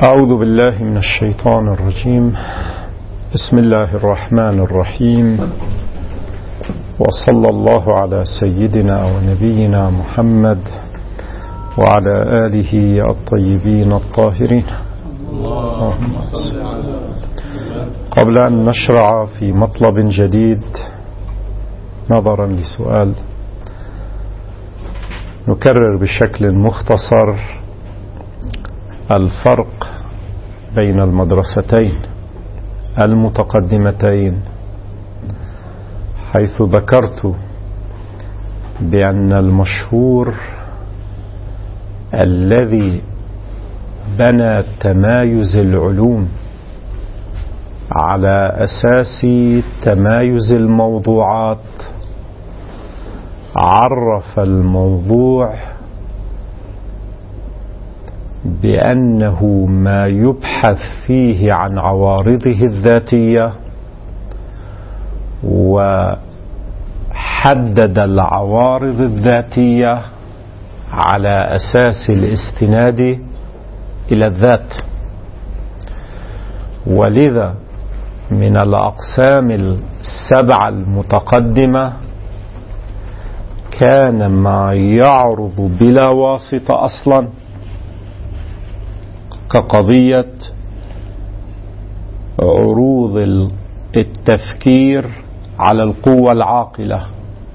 أعوذ بالله من الشيطان الرجيم. بسم الله الرحمن الرحيم، وصلى الله على سيدنا ونبينا محمد وعلى آله الطيبين الطاهرين. قبل أن نشرع في مطلب جديد نظرا لسؤال، نكرر بشكل مختصر الفرق بين المدرستين المتقدمتين، حيث ذكرت بأن المشهور الذي بنى تمايز العلوم على أساس تمايز الموضوعات عرف الموضوع بأنه ما يبحث فيه عن عوارضه الذاتية، وحدد العوارض الذاتية على أساس الاستناد إلى الذات. ولذا من الأقسام السبعة المتقدمة كان ما يعرض بلا واسطة أصلا، كقضية عروض التفكير على القوة العاقلة.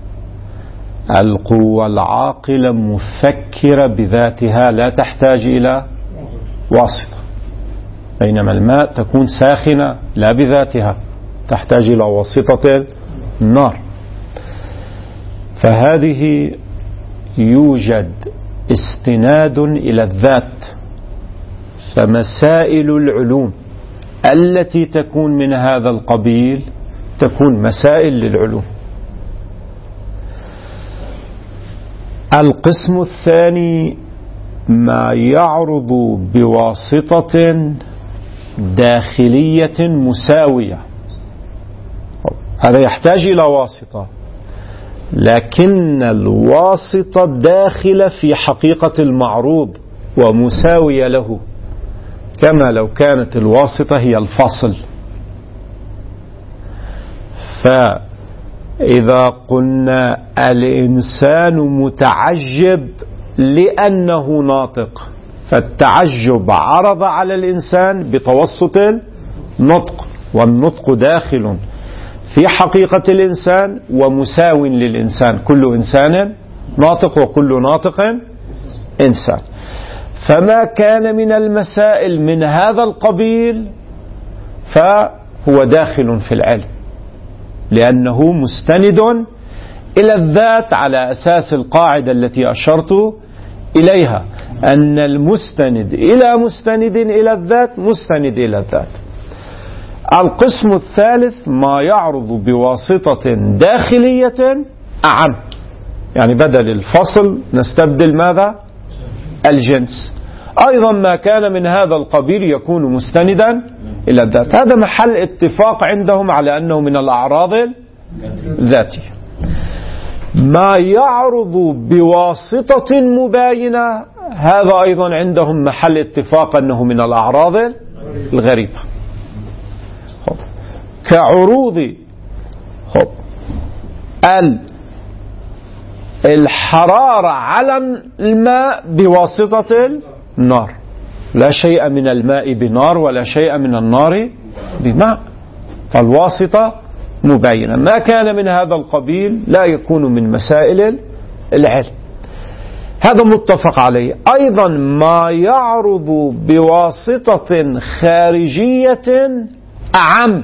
القوة العاقلة مفكرة بذاتها لا تحتاج إلى واسطة، بينما الماء تكون ساخنة لا بذاتها، تحتاج إلى واسطة النار. فهذه يوجد استناد إلى الذات. فمسائل العلوم التي تكون من هذا القبيل تكون مسائل للعلوم. القسم الثاني ما يعرض بواسطة داخلية مساوية، هذا يحتاج إلى واسطة، لكن الواسطة داخلة في حقيقة المعروض ومساوية له، كما لو كانت الواسطة هي الفصل. فإذا قلنا الإنسان متعجب لأنه ناطق، فالتعجب عرض على الإنسان بتوسط النطق، والنطق داخل في حقيقة الإنسان ومساو للإنسان، كل إنسان ناطق وكل ناطق إنسان. فما كان من المسائل من هذا القبيل فهو داخل في العلم، لأنه مستند إلى الذات على أساس القاعدة التي أشرت إليها، أن المستند إلى مستند إلى الذات مستند إلى الذات. القسم الثالث ما يعرض بواسطة داخلية أعم، يعني بدل الفصل نستبدل ماذا؟ الجنس. أيضا ما كان من هذا القبيل يكون مستندا إلى الذات. هذا محل اتفاق عندهم على أنه من الأعراض الذاتية. ما يعرض بواسطة مباينة هذا أيضا عندهم محل اتفاق أنه من الأعراض الغريبة، كعروض الحرارة على الماء بواسطة النار. لا شيء من الماء بنار ولا شيء من النار بماء، فالواسطة مبينة. ما كان من هذا القبيل لا يكون من مسائل العلم، هذا متفق عليه. أيضا ما يعرض بواسطة خارجية أعم،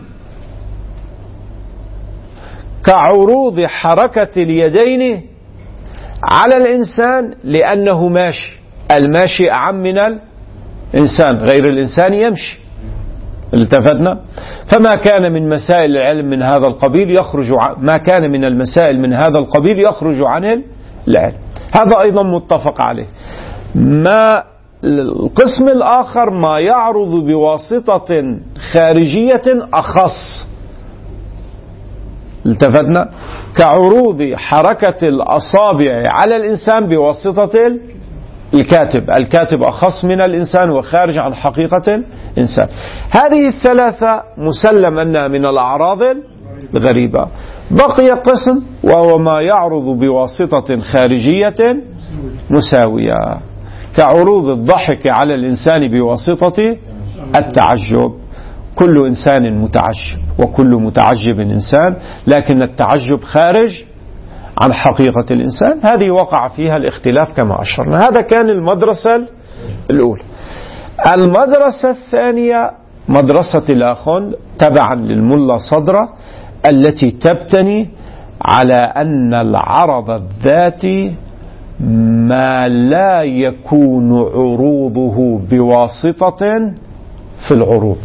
كعروض حركة اليدين على الإنسان لأنه ماشي، الماشي أعم من الإنسان، غير الإنسان يمشي. التفتنا؟ فما كان من مسائل العلم من هذا القبيل يخرج ما كان من المسائل من هذا القبيل يخرج عن العلم، هذا أيضا متفق عليه. ما القسم الآخر ما يعرض بواسطة خارجية أخص، التفتنا؟ كعروض حركة الأصابع على الإنسان بواسطة الكاتب أخص من الإنسان وخارج عن حقيقة الإنسان. هذه الثلاثة مسلم أنها من الأعراض الغريبة. بقي قسم وهو ما يعرض بواسطة خارجية مساوية، كعروض الضحك على الإنسان بواسطة التعجب. كل إنسان متعجب وكل متعجب إنسان، لكن التعجب خارج عن حقيقة الإنسان. هذه وقع فيها الاختلاف كما أشرنا. هذا كان المدرسة الأولى. المدرسة الثانية مدرسة الآخوند تبعا للملا صدرة، التي تبتني على أن العرض الذاتي ما لا يكون عروضه بواسطة في العروض.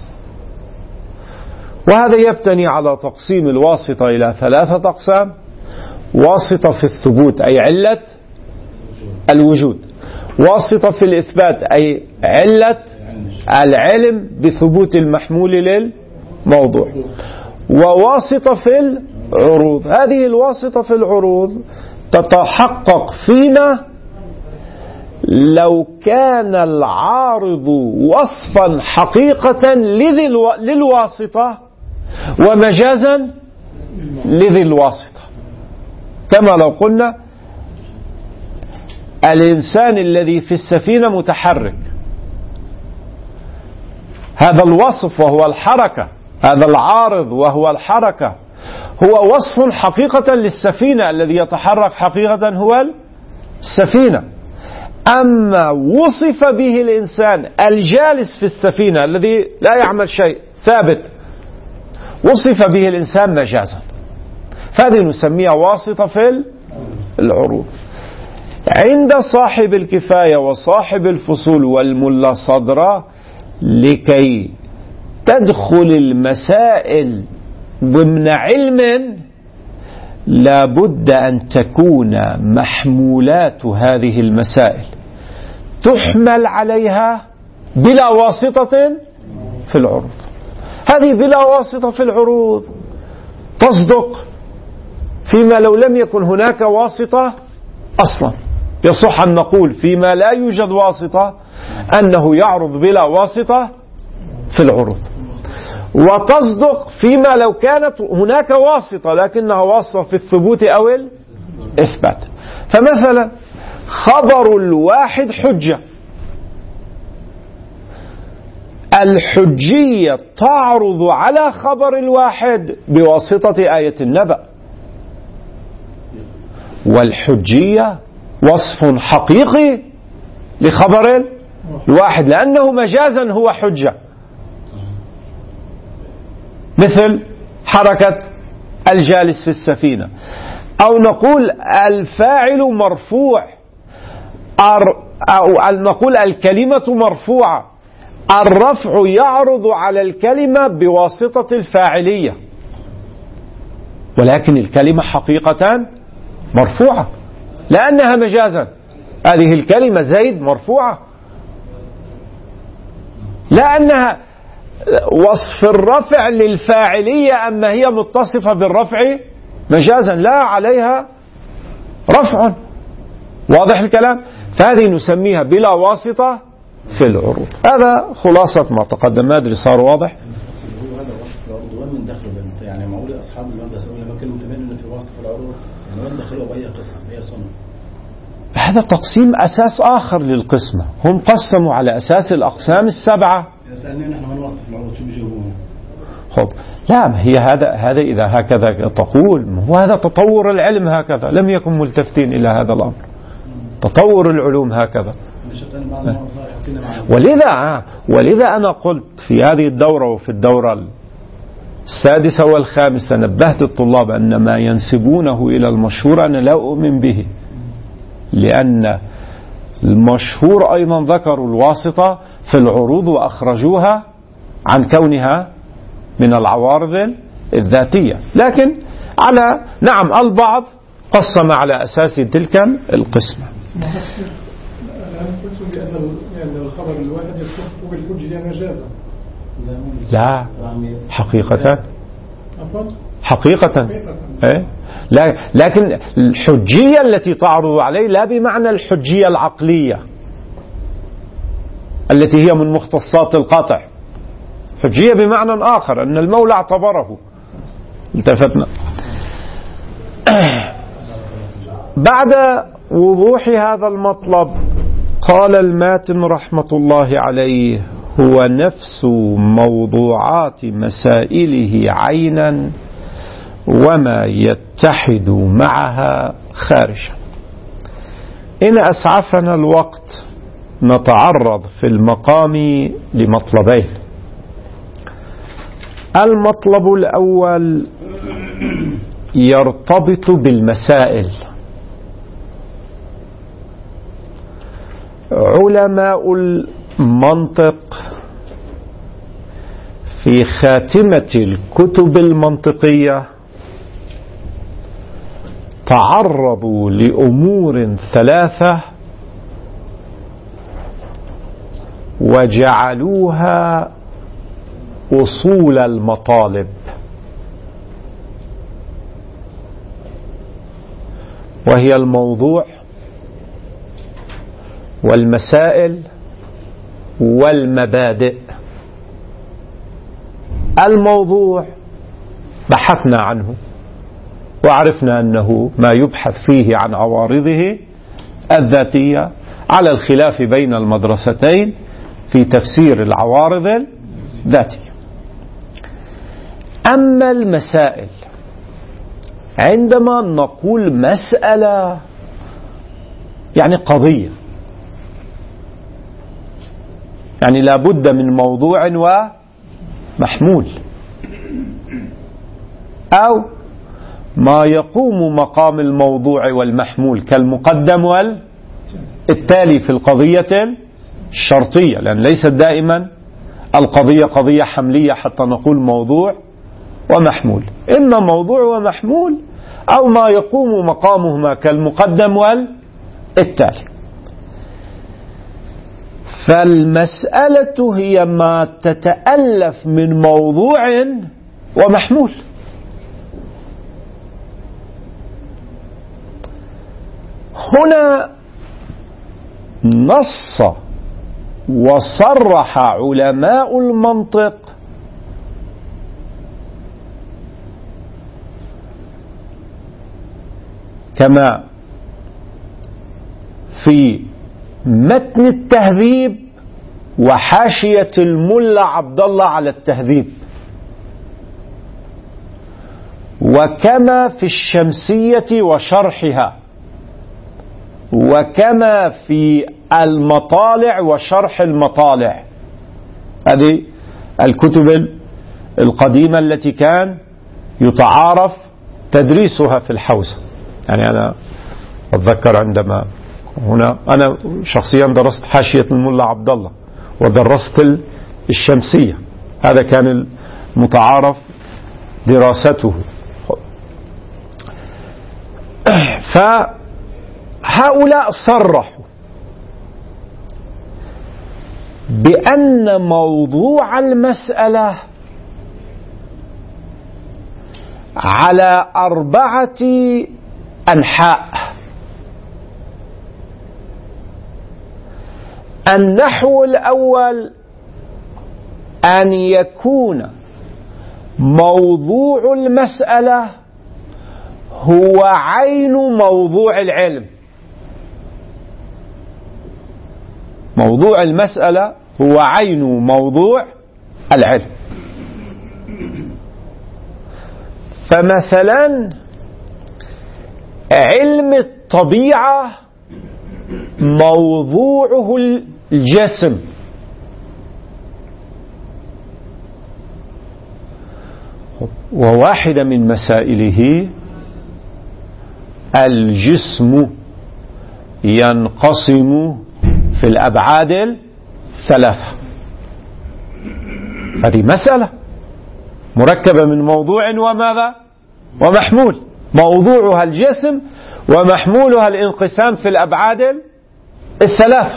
وهذا يبتني على تقسيم الواسطة إلى ثلاثة أقسام: واسطة في الثبوت أي علة الوجود، واسطة في الإثبات أي علة العلم بثبوت المحمول للموضوع، وواسطة في العروض. هذه الواسطة في العروض تتحقق فيما لو كان العارض وصفا حقيقة للواسطة ومجازا لذي الواسطة. كما لو قلنا الإنسان الذي في السفينة متحرك، هذا الوصف وهو الحركة، هذا العارض وهو الحركة، هو وصف حقيقة للسفينة. الذي يتحرك حقيقة هو السفينة. أما وصف به الإنسان الجالس في السفينة الذي لا يعمل شيء ثابت، وصف به الإنسان مجازا، فهذه نسميها واسطة في العروض. عند صاحب الكفاية وصاحب الفصول والملا صدرة، لكي تدخل المسائل ضمن علم لابد أن تكون محمولات هذه المسائل تحمل عليها بلا واسطة في العروض. هذه بلا واسطة في العروض تصدق فيما لو لم يكن هناك واسطة أصلا. يصح أن نقول فيما لا يوجد واسطة أنه يعرض بلا واسطة في العروض، وتصدق فيما لو كانت هناك واسطة لكنها واسطة في الثبوت أو الإثبات. فمثلا خبر الواحد حجة، الحجية تعرض على خبر الواحد بواسطة آية النبأ، والحجية وصف حقيقي لخبر الواحد لأنه مجازا هو حجة. مثل حركة الجالس في السفينة، أو نقول الفاعل مرفوع، أو نقول الكلمة مرفوعة، الرفع يعرض على الكلمة بواسطة الفاعلية، ولكن الكلمة حقيقة مرفوعة لأنها مجازا. هذه الكلمة زيد مرفوعة لأنها وصف الرفع للفاعلية، أما هي متصفة بالرفع مجازا لا عليها رفع. واضح الكلام؟ فهذه نسميها بلا واسطة في العروض. هذا خلاصة ما تقدم. ما أدري صار واضح؟ هذا وصف العروض وين من دخله؟ يعني معقول أصحاب المدرسة لما كانوا متبين في وصف العروض يعني وين دخلوا بأي قسم بأي صنف؟ هذا تقسيم أساس آخر للقسمة. هم قسموا على أساس الأقسام السبعة. سألني نحن من وصف العروض شو بيجيبون؟ خب لا، هي هذا إذا هكذا تقول وهذا تطور العلم هكذا، لم يكن ملتفتين إلى هذا الأمر. تطور العلوم هكذا. ولذا أنا قلت في هذه الدورة وفي الدورة السادسة والخامسة نبهت الطلاب أن ما ينسبونه إلى المشهور أنا لا أؤمن به، لأن المشهور أيضا ذكروا الواسطة في العروض وأخرجوها عن كونها من العوارض الذاتية، لكن على نعم البعض قسم على أساس تلك القسمة. الآن قلت بأن الخبر الواحد يتصف بالحجة مجازا. لا، حقيقة. لكن الحجية التي تعرض عليه لا بمعنى الحجية العقلية التي هي من مختصات القطع، حجية بمعنى آخر، أن المولى اعتبره. التفتنا بعد وضوح هذا المطلب قال الماتن رحمة الله عليه: هو نفس موضوعات مسائله عينا وما يتحد معها خارجا. إن أسعفنا الوقت نتعرض في المقام لمطلبين. المطلب الأول يرتبط بالمسائل. علماء المنطق في خاتمة الكتب المنطقية تعرضوا لأمور ثلاثة وجعلوها أصول المطالب، وهي الموضوع والمسائل والمبادئ. الموضوع بحثنا عنه وعرفنا أنه ما يبحث فيه عن عوارضه الذاتية على الخلاف بين المدرستين في تفسير العوارض الذاتية. أما المسائل، عندما نقول مسألة يعني قضية، يعني لا بد من موضوع ومحمول، أو ما يقوم مقام الموضوع والمحمول كالمقدم والتالي في القضية الشرطية، لأن ليست دائما القضية قضية حملية حتى نقول موضوع ومحمول، إما موضوع ومحمول أو ما يقوم مقامهما كالمقدم والتالي. فالمسألة هي ما تتألف من موضوع ومحمول. هنا نص وصرح علماء المنطق كما في متن التهذيب وحاشية الملا عبد الله على التهذيب، وكما في الشمسية وشرحها، وكما في المطالع وشرح المطالع. هذه الكتب القديمة التي كان يتعارف تدريسها في الحوزة. يعني أنا أتذكر عندما هنا أنا شخصيا درست حاشية الملا عبد الله ودرست الشمسية، هذا كان المتعارف دراسته. فهؤلاء صرحوا بأن موضوع المسألة على 4 أنحاء: النحو الأول أن يكون موضوع المسألة هو عين موضوع العلم. موضوع المسألة هو عين موضوع العلم. فمثلا علم الطبيعة موضوعه الجسم، وواحدة من مسائله الجسم ينقسم في الأبعاد 3. هذه مسألة مركبة من موضوع وماذا؟ ومحمول. موضوعها الجسم ومحمولها الانقسام في الأبعاد 3.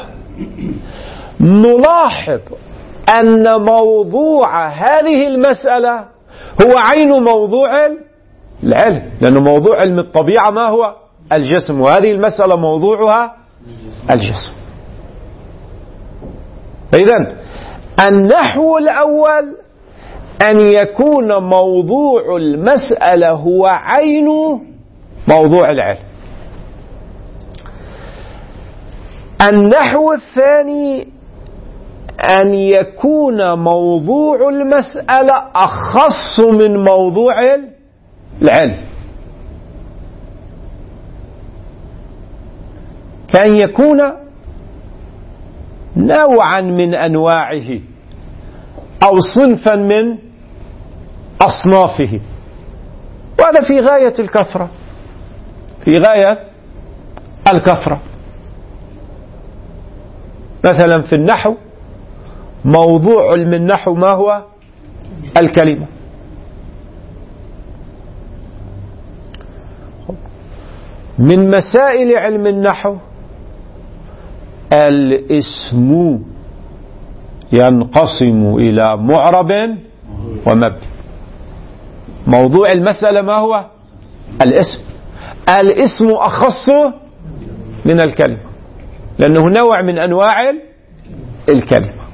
نلاحظ أن موضوع هذه المسألة هو عين موضوع العلم، لأنه موضوع علم الطبيعة ما هو؟ الجسم، وهذه المسألة موضوعها الجسم. إذن النحو الأول أن يكون موضوع المسألة هو عين موضوع العلم. النحو الثاني أن يكون موضوع المسألة أخص من موضوع العلم، كأن يكون نوعا من أنواعه أو صنفا من أصنافه، وهذا في غاية الكثرة، في غاية الكثرة. مثلا في النحو موضوع علم النحو ما هو؟ الكلمة. من مسائل علم النحو الاسم ينقسم إلى معرب ومبني. موضوع المسألة ما هو؟ الاسم. الاسم أخص من الكلمة لأنه نوع من أنواع الكلمة.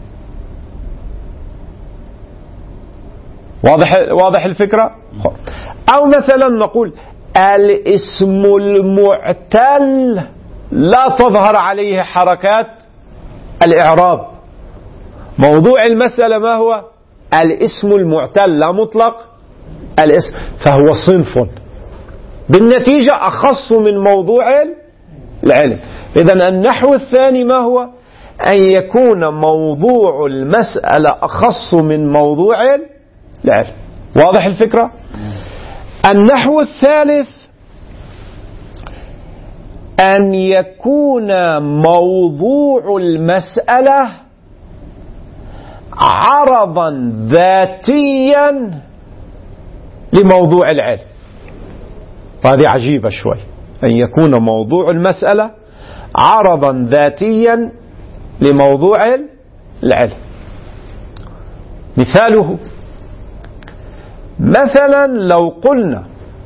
واضح الفكرة؟ أو مثلا نقول الاسم المعتل لا تظهر عليه حركات الإعراب. موضوع المسألة ما هو؟ الاسم المعتل لا مطلق الاسم، فهو صنف بالنتيجة أخص من موضوع العلم. إذن النحو الثاني ما هو؟ أن يكون موضوع المسألة أخص من موضوع العلم. واضح الفكرة؟ النحو الثالث أن يكون موضوع المسألة عرضا ذاتيا لموضوع العلم. وهذه عجيبة شوي، أن يكون موضوع المسألة عرضا ذاتيا لموضوع العلم. مثاله مثلا لو قلنا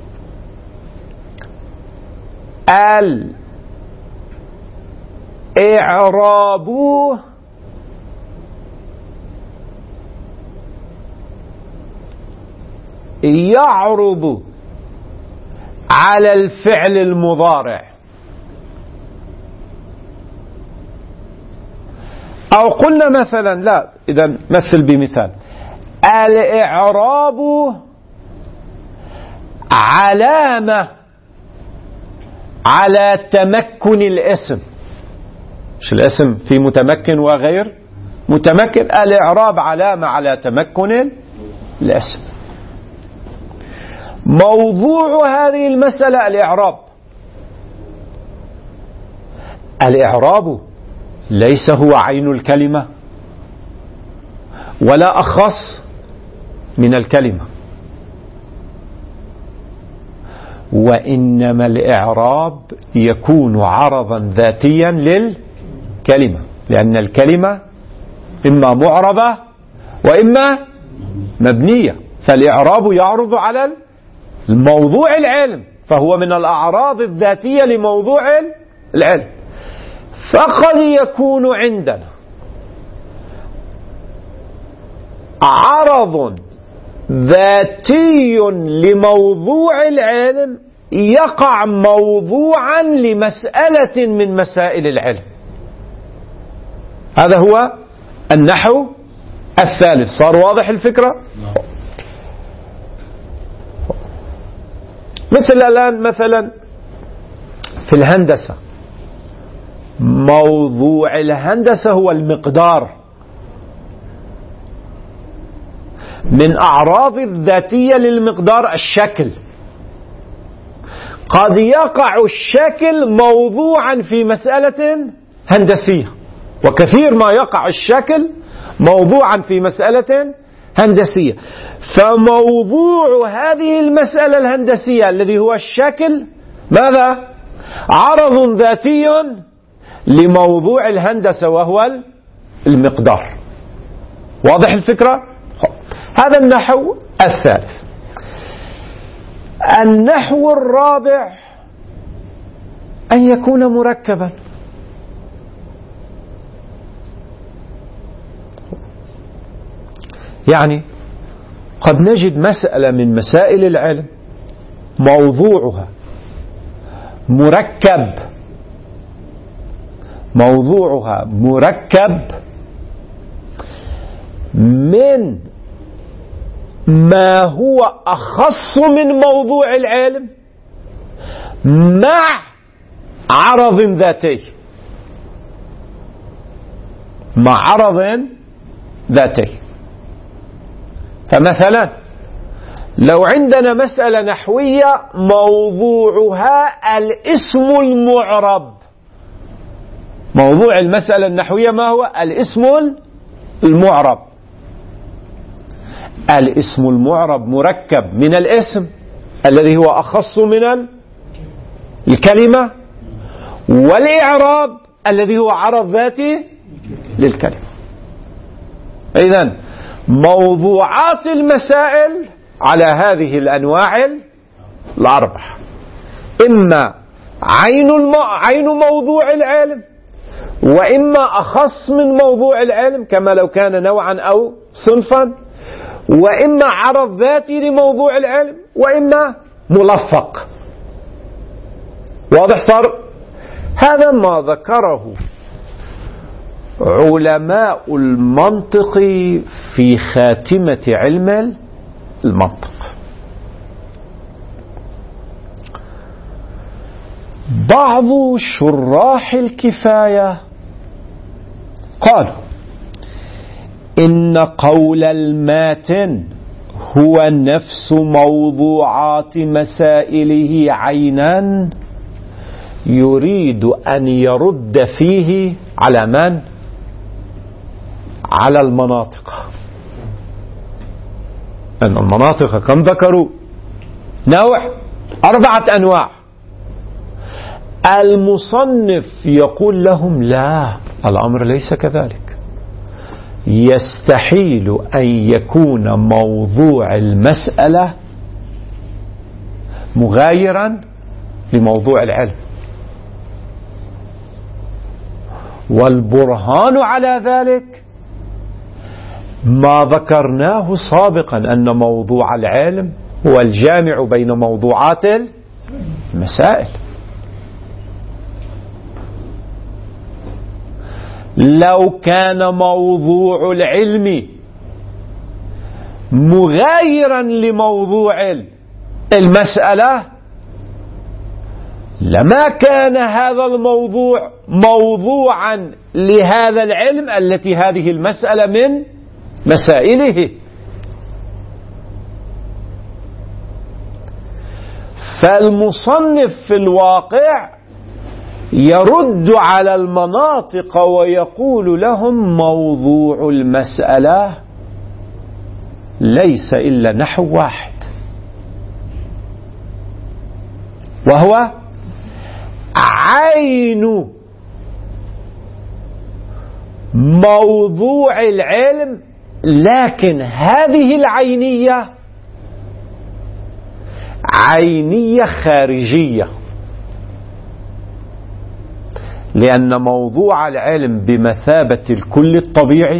الإعراب يعرض على الفعل المضارع، أو قلنا مثلا لا، إذا مثل بمثال الإعراب علامة على تمكن الاسم. مش الاسم في متمكن وغير متمكن، الإعراب علامة على تمكن الاسم. موضوع هذه المسألة الإعراب. الإعراب ليس هو عين الكلمة ولا أخص من الكلمة، وإنما الإعراب يكون عرضا ذاتيا للكلمة، لأن الكلمة إما معربة وإما مبنية، فالإعراب يعرض على الموضوع العلم، فهو من الأعراض الذاتية لموضوع العلم. فقد يكون عندنا عرض ذاتي لموضوع العلم يقع موضوعا لمسألة من مسائل العلم. هذا هو النحو الثالث. صار واضح الفكرة؟ مثل الآن مثلا في الهندسة، موضوع الهندسة هو المقدار. من أعراض الذاتية للمقدار الشكل. قد يقع الشكل موضوعا في مسألة هندسية، وكثير ما يقع الشكل موضوعا في مسألة هندسية. فموضوع هذه المسألة الهندسية الذي هو الشكل ماذا؟ عرض ذاتي لموضوع الهندسة وهو المقدار. واضح الفكرة؟ هذا النحو الثالث. النحو الرابع أن يكون مركبا. يعني قد نجد مسألة من مسائل العلم موضوعها مركب من ما هو أخص من موضوع العلم مع عرض ذاتي، فمثلا لو عندنا مسألة نحوية موضوعها الاسم المعرب، موضوع المسألة النحوية ما هو؟ الاسم المعرب. الاسم المعرب مركب من الاسم الذي هو أخص من الكلمة، والإعراب الذي هو عرض ذاتي للكلمة. إذن موضوعات المسائل على هذه الأنواع الأربعة: إما عين موضوع العلم، وإما أخص من موضوع العلم كما لو كان نوعا أو صنفا، وإما عرض ذاتي لموضوع العلم، وإما ملفق. واضح صار؟ هذا ما ذكره علماء المنطق في خاتمة علم المنطق. بعض شراح الكفاية قالوا إن قول الماتن هو نفس موضوعات مسائله عينا يريد أن يرد فيه على من؟ على المناطق. أن المناطق كم ذكروا؟ نوع، 4 أنواع. المصنف يقول لهم لا، الأمر ليس كذلك. يستحيل أن يكون موضوع المسألة مغايرا لموضوع العلم، والبرهان على ذلك ما ذكرناه سابقا أن موضوع العلم هو الجامع بين موضوعات المسائل. لو كان موضوع العلم مغايرا لموضوع المسألة لما كان هذا الموضوع موضوعا لهذا العلم التي هذه المسألة من مسائله. فالمصنف في الواقع يرد على المناطق ويقول لهم موضوع المسألة ليس إلا نحو واحد، وهو عين موضوع العلم، لكن هذه العينية عينية خارجية، لأن موضوع العلم بمثابة الكل الطبيعي،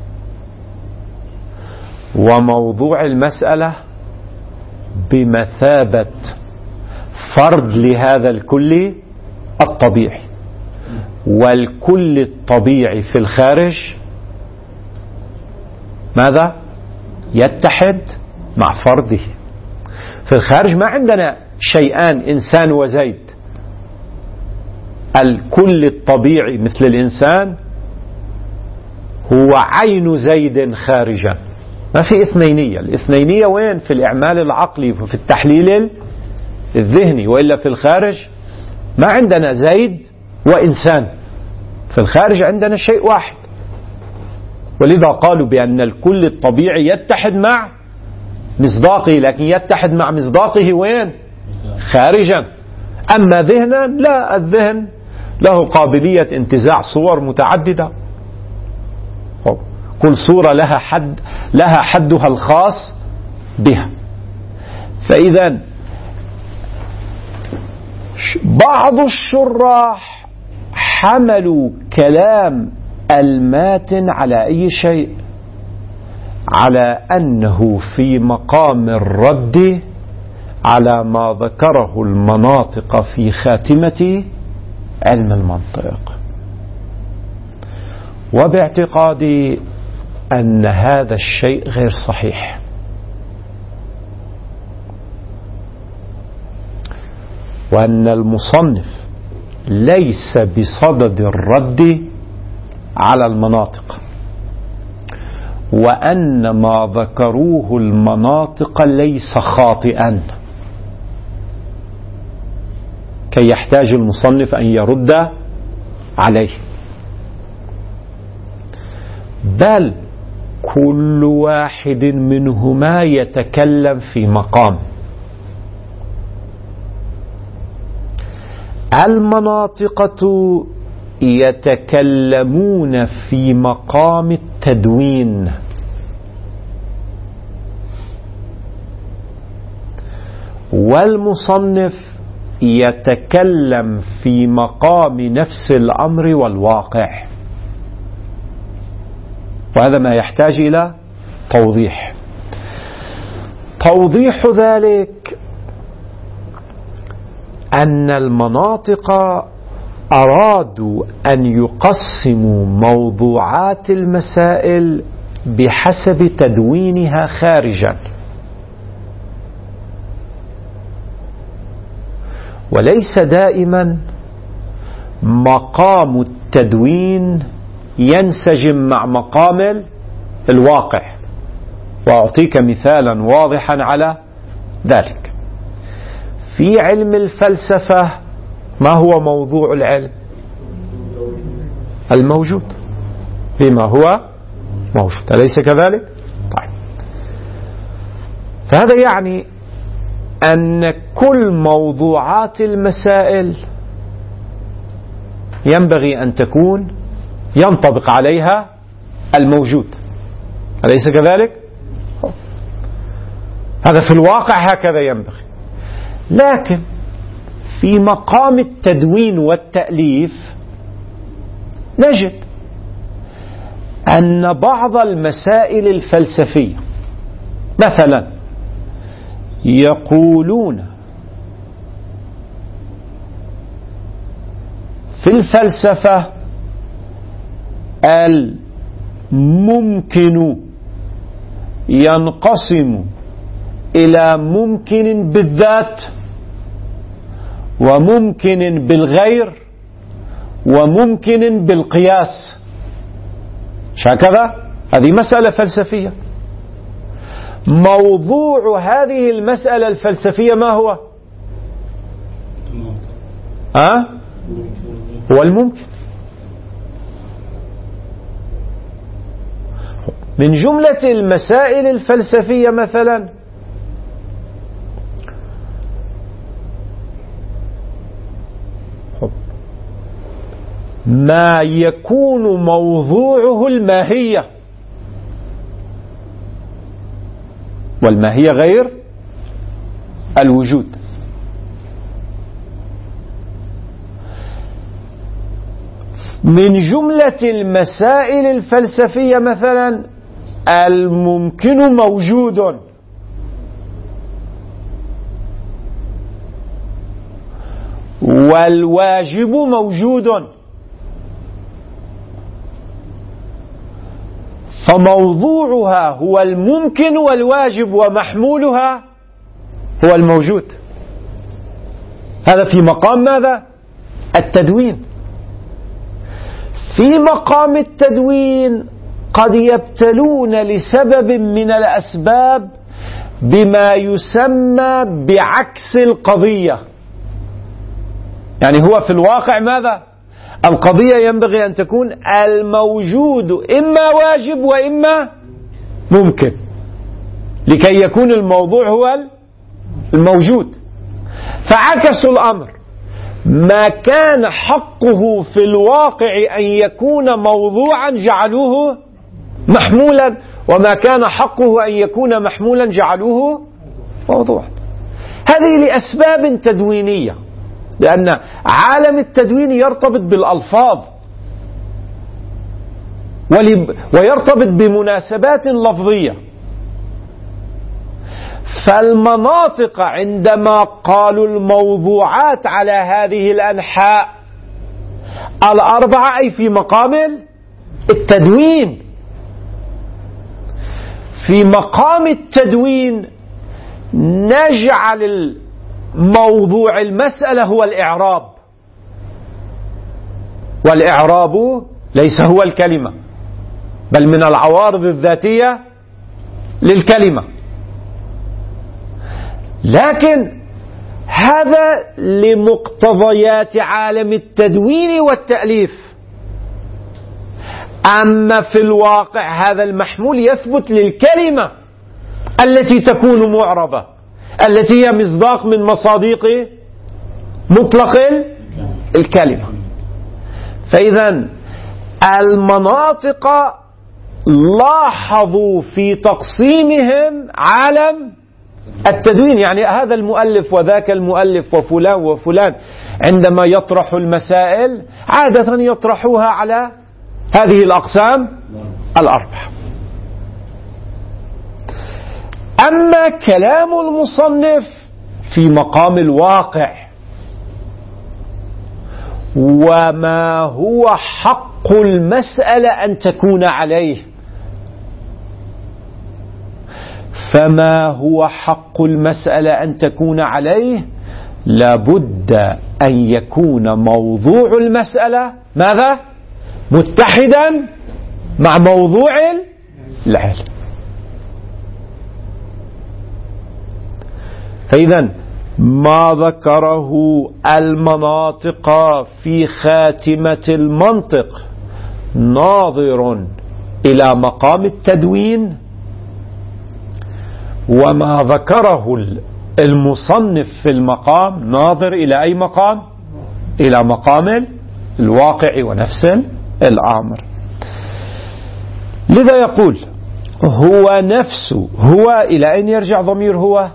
وموضوع المسألة بمثابة فرد لهذا الكل الطبيعي. والكل الطبيعي في الخارج ماذا؟ يتحد مع فرده. في الخارج ما عندنا شيئان، إنسان وزيد. الكل الطبيعي مثل الإنسان هو عين زيد خارجا، ما في اثنينية. الاثنينية وين؟ في الإعمال العقلي وفي التحليل الذهني، وإلا في الخارج ما عندنا زيد وإنسان، في الخارج عندنا شيء واحد. ولذا قالوا بأن الكل الطبيعي يتحد مع مصداقه، لكن يتحد مع مصداقه وين؟ خارجا. أما ذهنا لا، الذهن له قابلية انتزاع صور متعددة، كل صورة لها حدها الخاص بها. فإذا بعض الشراح حملوا كلام الماتن على أي شيء؟ على أنه في مقام الرد على ما ذكره المناطق في خاتمة علم المنطق، وباعتقادي أن هذا الشيء غير صحيح، وأن المصنف ليس بصدد الرد على المناطق، وأن ما ذكروه المناطق ليس خاطئا كي يحتاج المصنف أن يرد عليه، بل كل واحد منهما يتكلم في مقام. المناطقة يتكلمون في مقام التدوين، والمصنف يتكلم في مقام نفس الأمر والواقع، وهذا ما يحتاج إلى توضيح. توضيح ذلك أن المناطق أرادوا أن يقسموا موضوعات المسائل بحسب تدوينها خارجا، وليس دائما مقام التدوين ينسجم مع مقام الواقع. وأعطيك مثالا واضحا على ذلك. في علم الفلسفة ما هو موضوع العلم؟ الموجود بما هو موجود، أليس كذلك؟ طيب، فهذا يعني أن كل موضوعات المسائل ينبغي أن تكون ينطبق عليها الموجود، أليس كذلك؟ هذا في الواقع هكذا ينبغي. لكن في مقام التدوين والتأليف نجد أن بعض المسائل الفلسفية مثلا يقولون في الفلسفة الممكن ينقسم إلى ممكن بالذات وممكن بالغير وممكن بالقياس. هكذا هذه مسألة فلسفية. موضوع هذه المسألة الفلسفية ما هو؟ هو الممكن. من جملة المسائل الفلسفية مثلا ما يكون موضوعه الماهية، والماهية غير الوجود. من جملة المسائل الفلسفية مثلا الممكن موجود والواجب موجود، فموضوعها هو الممكن والواجب ومحمولها هو الموجود. هذا في مقام ماذا؟ التدوين. في مقام التدوين قد يبتلون لسبب من الأسباب بما يسمى بعكس القضية. يعني هو في الواقع ماذا؟ القضية ينبغي أن تكون الموجود إما واجب وإما ممكن، لكي يكون الموضوع هو الموجود. فعكسوا الأمر، ما كان حقه في الواقع أن يكون موضوعا جعلوه محمولا، وما كان حقه أن يكون محمولا جعلوه موضوعا. هذه لأسباب تدوينية لأن عالم التدوين يرتبط بالألفاظ ويرتبط بمناسبات لفظية. فالمناطق عندما قالوا الموضوعات على هذه الأنحاء الأربعة أي في مقام التدوين. في مقام التدوين نجعل موضوع المسألة هو الإعراب، والإعراب ليس هو الكلمة بل من العوارض الذاتية للكلمة. لكن هذا لمقتضيات عالم التدوين والتأليف. أما في الواقع هذا المحمول يثبت للكلمة التي تكون معربة، التي هي مصداق من مصادق مطلق الكلمة. فإذا المناطق لاحظوا في تقسيمهم عالم التدوين، يعني هذا المؤلف وذاك المؤلف وفلان وفلان عندما يطرح المسائل عادة يطرحوها على هذه الأقسام الأربعة. أما كلام المصنف في مقام الواقع وما هو حق المسألة أن تكون عليه، فما هو حق المسألة أن تكون عليه لابد أن يكون موضوع المسألة ماذا؟ متحدا مع موضوع العلم. فإذا ما ذكره المناطق في خاتمة المنطق ناظر إلى مقام التدوين، وما ذكره المصنف في المقام ناظر إلى أي مقام؟ إلى مقام الواقع ونفس الأمر. لذا يقول هو نفسه، هو إلى أين يرجع ضمير هو؟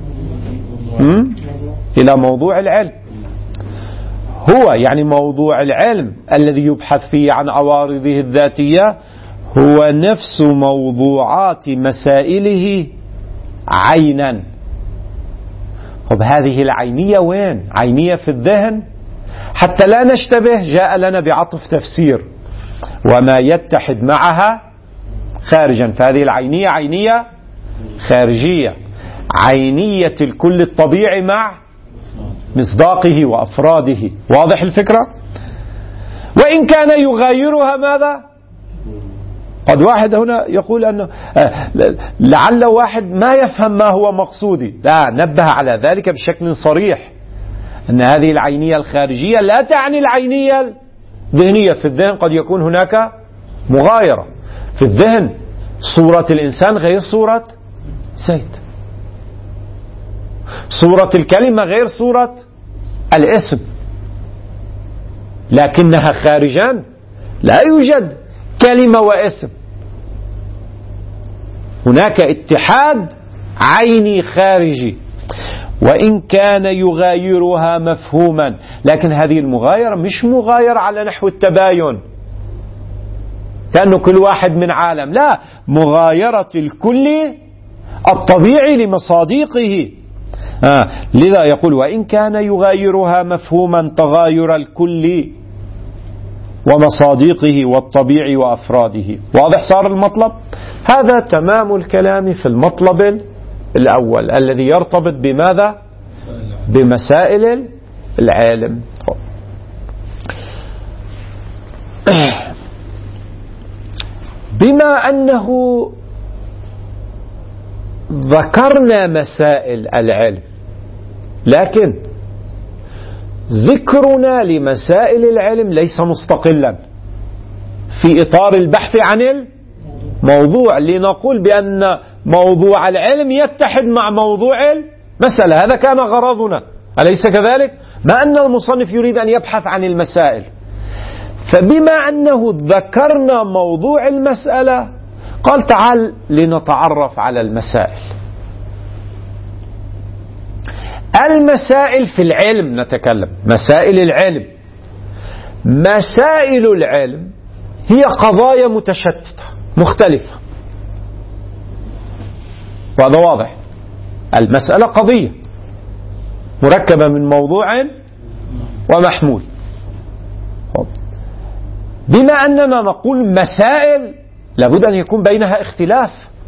إلى موضوع العلم. هو يعني موضوع العلم الذي يبحث فيه عن عوارضه الذاتية هو نفس موضوعات مسائله عينا. طب هذه العينية وين؟ عينية في الذهن حتى لا نشتبه. جاء لنا بعطف تفسير وما يتحد معها خارجا، فهذه العينية عينية خارجية، عينية الكل الطبيعي مع مصداقه وأفراده. واضح الفكرة؟ وإن كان يغايرها ماذا؟ قد واحد هنا يقول أنه لعل واحد ما يفهم ما هو مقصودي. لا، نبه على ذلك بشكل صريح أن هذه العينية الخارجية لا تعني العينية الذهنية. في الذهن قد يكون هناك مغايرة. في الذهن صورة الإنسان غير صورة زيد، صورة الكلمة غير صورة الاسم، لكنها خارجا لا يوجد كلمة واسم، هناك اتحاد عيني خارجي. وإن كان يغايرها مفهوما، لكن هذه المغايرة مش مغايرة على نحو التباين كأنه كل واحد من عالم، لا، مغايرة الكل الطبيعي لمصادقه. لذا يقول وإن كان يغايرها مفهوما تغاير الكل ومصادقه والطبيعي وأفراده. واضح صار المطلب؟ هذا تمام الكلام في المطلب الأول الذي يرتبط بماذا؟ بمسائل العالم. بما أنه ذكرنا مسائل العلم، لكن ذكرنا لمسائل العلم ليس مستقلا في إطار البحث عن الموضوع، لنقول بأن موضوع العلم يتحد مع موضوع المسألة. هذا كان غرضنا، أليس كذلك؟ ما أن المصنف يريد أن يبحث عن المسائل، فبما أنه ذكرنا موضوع المسألة قال تعال لنتعرف على المسائل. المسائل في العلم نتكلم، مسائل العلم. مسائل العلم هي قضايا متشتتة مختلفة، وهذا واضح. المسألة قضية مركبة من موضوع ومحمول. بما أننا نقول مسائل لابد أن يكون بينها اختلاف،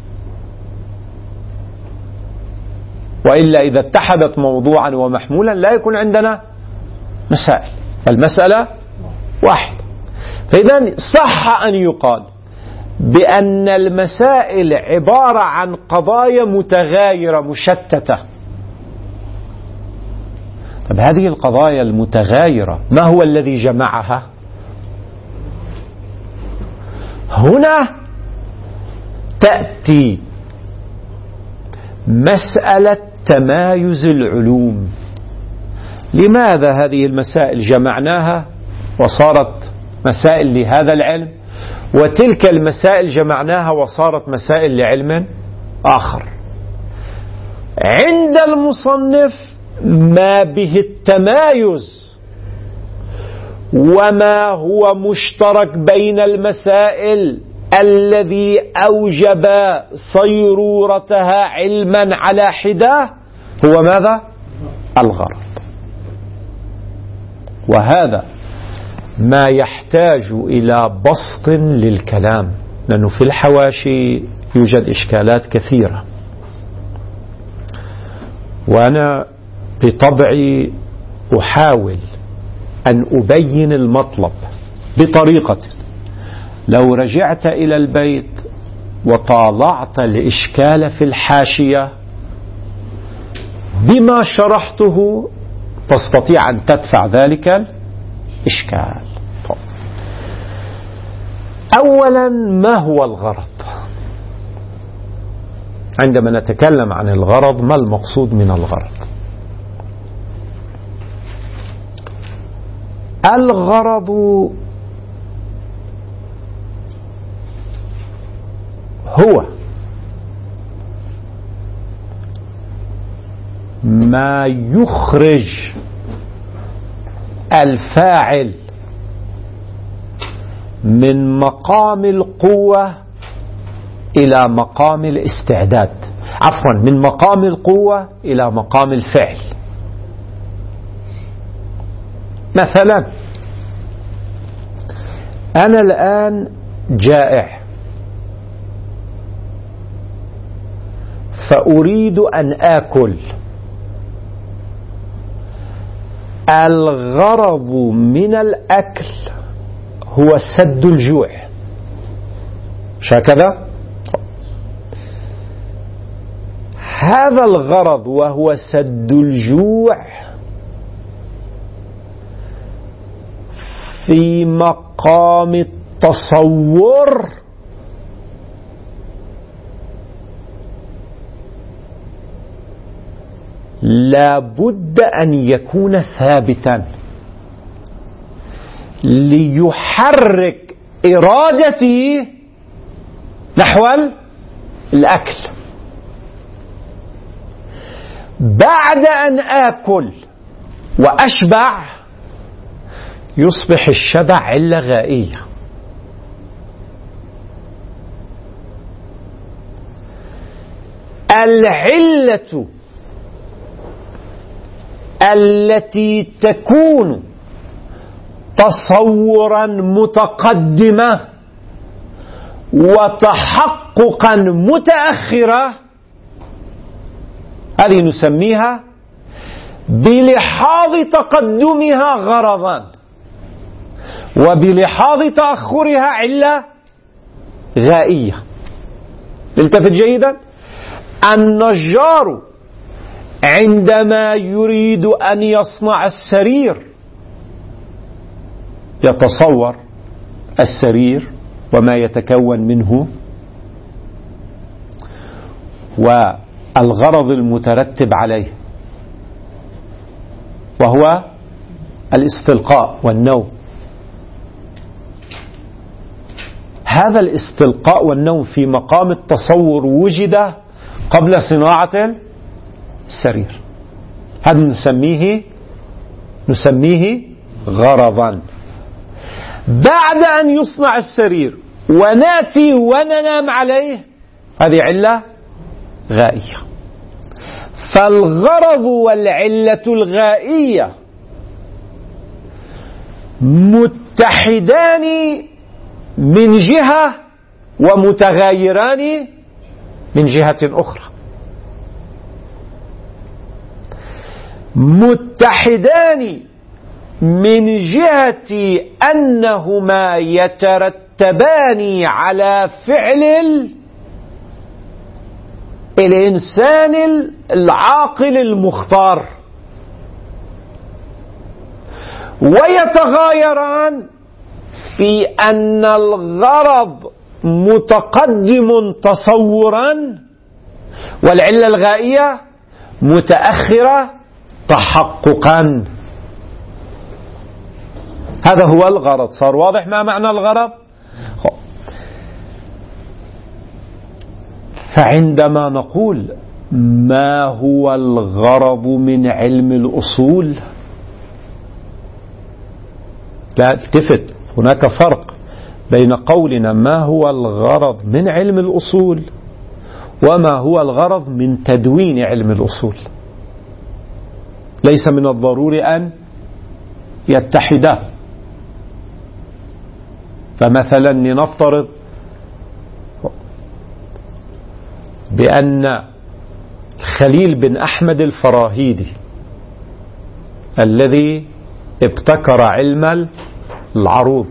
وإلا إذا اتحدت موضوعا ومحمولا لا يكون عندنا مسائل، المسألة واحدة. فإذا صح أن يقال بأن المسائل عبارة عن قضايا متغايرة مشتتة. طب هذه القضايا المتغايرة ما هو الذي جمعها؟ هنا تأتي مسألة تمايز العلوم. لماذا هذه المسائل جمعناها وصارت مسائل لهذا العلم، وتلك المسائل جمعناها وصارت مسائل لعلم آخر؟ عند المصنف ما به التمايز وما هو مشترك بين المسائل الذي أوجب صيرورتها علما على حدة هو ماذا؟ الغرض. وهذا ما يحتاج إلى بسط للكلام، لأنه في الحواشي يوجد إشكالات كثيرة، وأنا بطبعي أحاول أن أبين المطلب بطريقة لو رجعت إلى البيت وطالعت الإشكال في الحاشية بما شرحته تستطيع أن تدفع ذلك الإشكال. أولا، ما هو الغرض؟ عندما نتكلم عن الغرض ما المقصود من الغرض؟ الغرض هو ما يخرج الفاعل من مقام القوة إلى مقام الاستعداد، عفوا من مقام القوة إلى مقام الفعل. مثلا أنا الآن جائع فأريد أن آكل. الغرض من الأكل هو سد الجوع، مش هكذا؟ هذا الغرض وهو سد الجوع في مقام التصور لا بد أن يكون ثابتا ليحرك إرادتي نحو الأكل. بعد أن آكل وأشبع يصبح الشبع علة غائية. العلة التي تكون تصورا متقدمة وتحققا متأخرة هذه نسميها بلحاظ تقدمها غرضا وبلحاظ تأخرها علة غائية. التفت جيدا، النجار عندما يريد أن يصنع السرير يتصور السرير وما يتكون منه والغرض المترتب عليه وهو الاستلقاء والنوم. هذا الاستلقاء والنوم في مقام التصور وجد قبل صناعة السرير. هذا نسميه غرضا. بعد أن يصنع السرير ونأتي وننام عليه، هذه علة غائية. فالغرض والعلة الغائية متحدان من جهة ومتغايران من جهة أخرى. متحدان من جهة أنهما يترتبان على فعل الإنسان العاقل المختار، ويتغايران في أن الغرض متقدم تصورا والعلة الغائية متأخرة تحققا. هذا هو الغرض. صار واضح ما معنى الغرض؟ فعندما نقول ما هو الغرض من علم الأصول، لا التفت، هناك فرق بين قولنا ما هو الغرض من علم الأصول وما هو الغرض من تدوين علم الأصول. ليس من الضروري أن يتحدا. فمثلا لنفترض بأن خليل بن أحمد الفراهيدي الذي ابتكر علم العروض،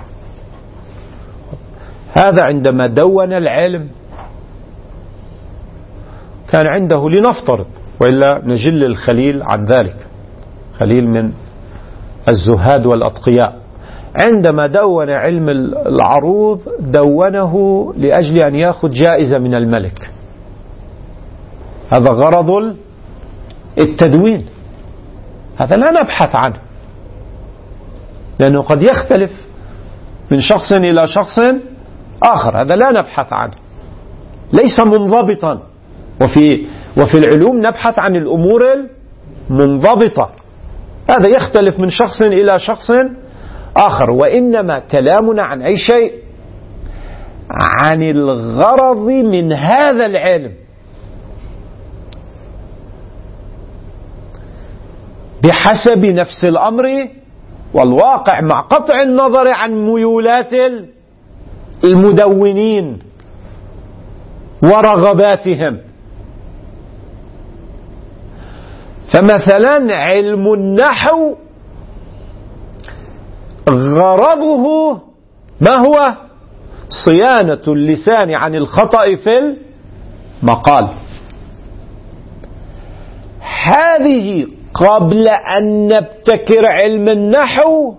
هذا عندما دون العلم كان عنده، لنفترض وإلا نجل الخليل عن ذلك، خليل من الزهاد والأتقياء، عندما دون علم العروض دونه لأجل أن يأخذ جائزة من الملك. هذا غرض التدوين، هذا لا نبحث عنه، لأنه قد يختلف من شخص إلى شخص آخر، هذا لا نبحث عنه، ليس منضبطا. وفي العلوم نبحث عن الأمور المنضبطة، هذا يختلف من شخص إلى شخص آخر. وإنما كلامنا عن أي شيء، عن الغرض من هذا العلم بحسب نفس الأمر والواقع، مع قطع النظر عن ميولات المدونين ورغباتهم. فمثلا علم النحو غرضه ما هو؟ صيانة اللسان عن الخطأ في المقال. هذه قبل أن نبتكر علم النحو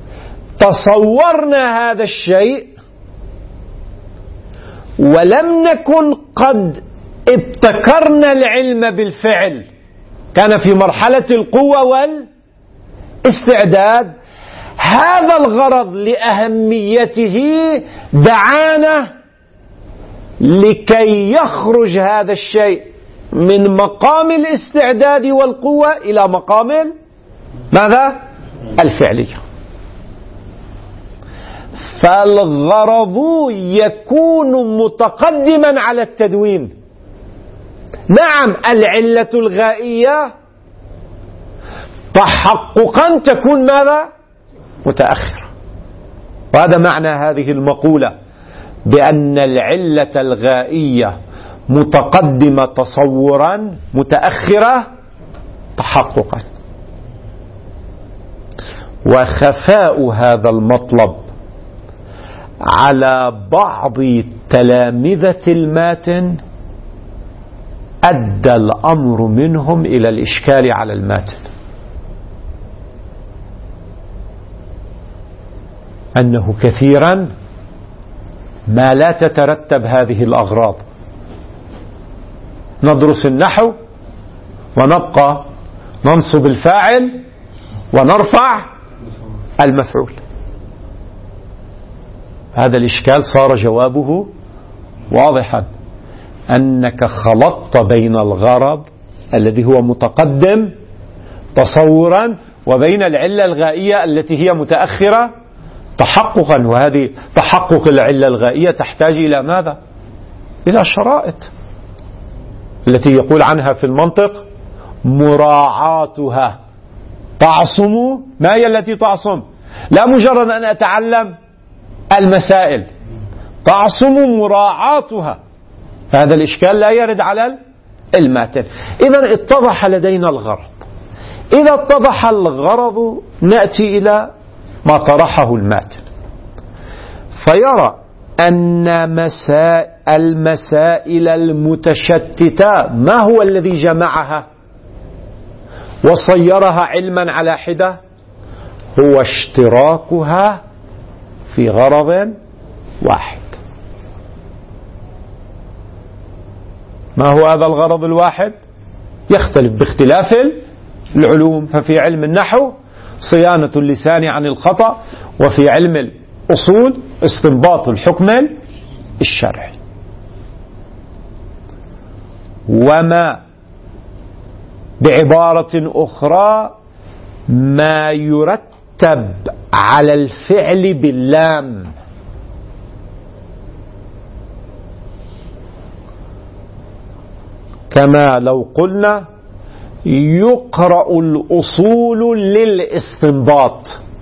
تصورنا هذا الشيء، ولم نكن قد ابتكرنا العلم بالفعل، كان في مرحلة القوة والاستعداد. هذا الغرض لأهميته دعانا لكي يخرج هذا الشيء من مقام الاستعداد والقوة إلى مقام ماذا؟ الفعلية. فالغرض يكون متقدما على التدوين. نعم العلة الغائية تحققا تكون ماذا؟ متأخرة. وهذا معنى هذه المقولة بأن العلة الغائية متقدمة تصورا، متأخرة تحققا. وخفاء هذا المطلب على بعض تلامذة الماتن أدى الأمر منهم إلى الإشكال على الماتن، أنه كثيرا ما لا تترتب هذه الأغراض. ندرس النحو ونبقى ننصب الفاعل ونرفع المفعول. هذا الإشكال صار جوابه واضحا، أنك خلطت بين الغرض الذي هو متقدم تصورا وبين العلة الغائية التي هي متأخرة تحققا. وهذه تحقق العلة الغائية تحتاج إلى ماذا؟ إلى شرائط التي يقول عنها في المنطق مراعاتها. تعصم، ما هي التي تعصم؟ لا مجرد أن أتعلم المسائل، تعصم مراعاتها. هذا الإشكال لا يرد على الماتن. إذا اتضح لدينا الغرض. إذا اتضح الغرض نأتي إلى ما طرحه الماتن، فيرى أن المسائل المتشتتة ما هو الذي جمعها وصيرها علما على حدة؟ هو اشتراكها في غرض واحد. ما هو هذا الغرض الواحد؟ يختلف باختلاف العلوم. ففي علم النحو صيانة اللسان عن الخطأ، وفي علم الأصول استنباط الحكم الشرعي. وما بعبارة أخرى ما يرتب على الفعل باللام، كما لو قلنا يقرأ الأصول للاستنباط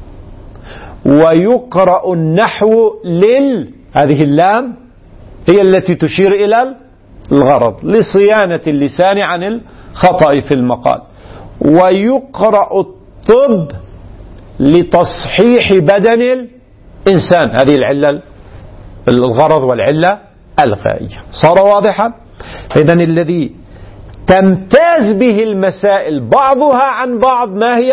ويقرأ النحو هذه اللام هي التي تشير إلى الغرض لصيانة اللسان عن الخطأ في المقال، ويقرأ الطب لتصحيح بدن الإنسان. هذه العلة الغرض والعلة الغائية. صار واضحا؟ إذن الذي تمتاز به المسائل بعضها عن بعض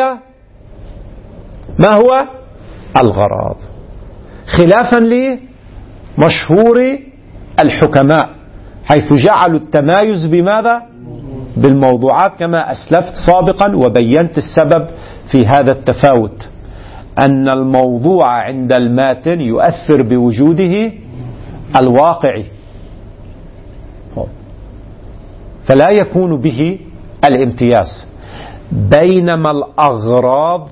ما هو الغرض، خلافا لمشهور الحكماء حيث جعلوا التمايز بماذا؟ بالموضوعات، كما أسلفت سابقا وبينت السبب في هذا التفاوت، أن الموضوع عند الماتن يؤثر بوجوده الواقعي، فلا يكون به الامتياز، بينما الأغراض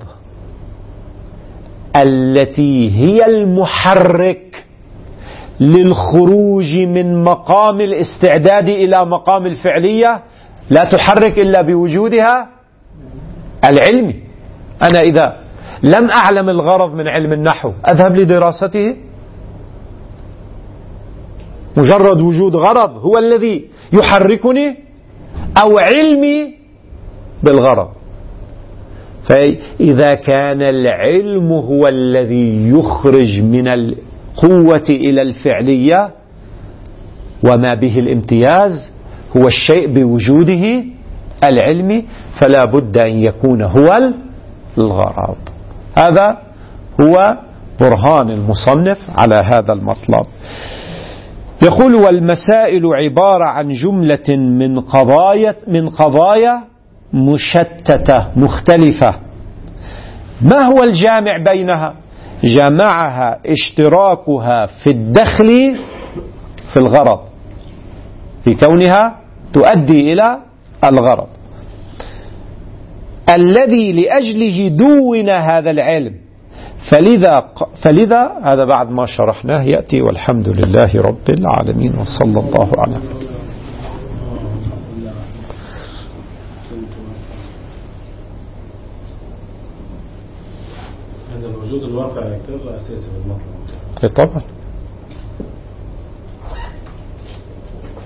التي هي المحرك للخروج من مقام الاستعداد إلى مقام الفعلية لا تحرك إلا بوجودها العلمي. أنا إذا لم أعلم الغرض من علم النحو أذهب لدراسته؟ مجرد وجود غرض هو الذي يحركني أو علمي بالغرض؟ فإذا كان العلم هو الذي يخرج من القوة إلى الفعلية وما به الامتياز هو الشيء بوجوده العلمي، فلا بد أن يكون هو الغرض. هذا هو برهان المصنف على هذا المطلب. يقول: والمسائل عبارة عن جملة من قضايا مشتتة مختلفة. ما هو الجامع بينها؟ جمعها اشتراكها في الدخل في الغرض، في كونها تؤدي إلى الغرض الذي لأجله دون هذا العلم. فلذا هذا بعد ما شرحناه يأتي: والحمد لله رب العالمين وصلى الله على هذا الوجود الواقع يكتر أساسي بالمطلب. طبعا.